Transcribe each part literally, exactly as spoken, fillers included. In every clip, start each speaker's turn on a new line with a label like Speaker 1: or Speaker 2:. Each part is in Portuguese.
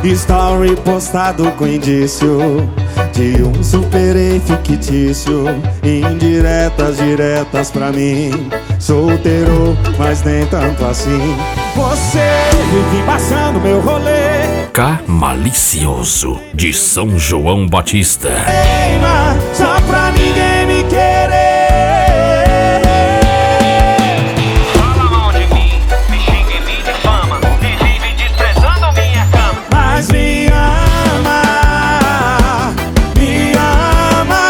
Speaker 1: Story postado com indício de um superei fictício. Indiretas, diretas pra mim. Solteiro, mas nem tanto assim. Você vive embaçando meu rolê.
Speaker 2: K Malicioso, de São João Batista.
Speaker 1: Queima, só pra ninguém me querer.
Speaker 3: Fala mal de mim, me xinga e me difama, e vive desprezando minha cama.
Speaker 1: Mas me ama, me ama.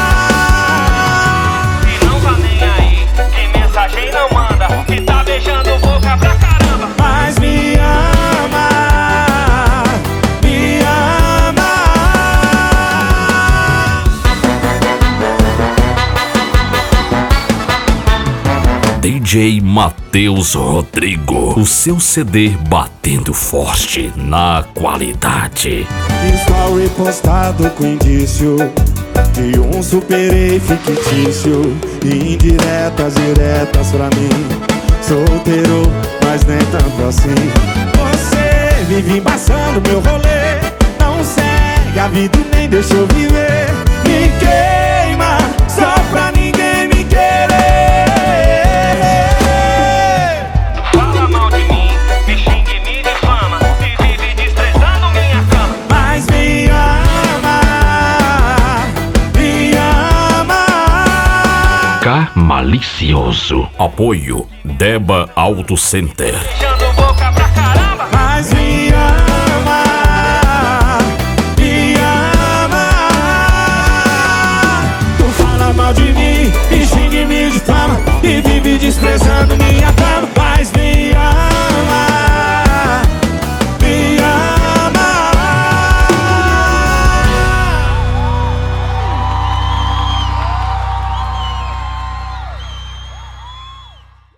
Speaker 3: E não tá nem aí, que mensagem não manda, que tá beijando boca pra caramba.
Speaker 1: Mas me ama, me ama.
Speaker 2: D J Matheus Rodrigo, o seu C D batendo forte na qualidade.
Speaker 1: Story postado com indício de um superei fictício. Indiretas, diretas pra mim. Solteiro, mas nem tanto assim. Você vive embaçando meu rolê. Não segue a vida e nem deixa eu viver. Me queima, só pra ninguém me querer.
Speaker 3: Fala mal de mim, me xinga e me difama, e vive desprezando minha cama.
Speaker 1: Mas me ama, me ama.
Speaker 2: K Malicioso. Apoio Deba Auto Center.
Speaker 3: Beijando boca pra caramba.